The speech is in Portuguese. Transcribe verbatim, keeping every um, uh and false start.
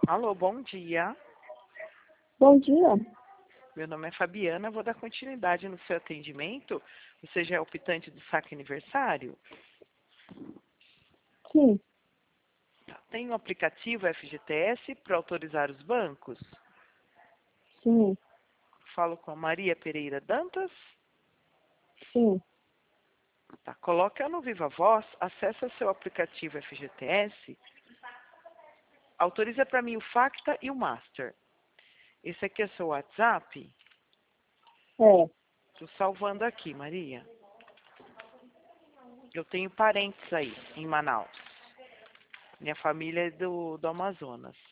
Alô, bom dia. Bom dia. Meu nome é Fabiana, vou dar continuidade no seu atendimento. Você já é optante do saque aniversário? Sim, Tem o aplicativo F G T S para autorizar os bancos? sim, Falo com a Maria Pereira Dantas. sim. Tá, coloca no Viva Voz, acessa seu aplicativo F G T S, autoriza para mim o Facta e o Master. Esse aqui é seu WhatsApp? É, Estou salvando aqui, Maria. Eu tenho parentes aí, em Manaus. Minha família é do, do Amazonas.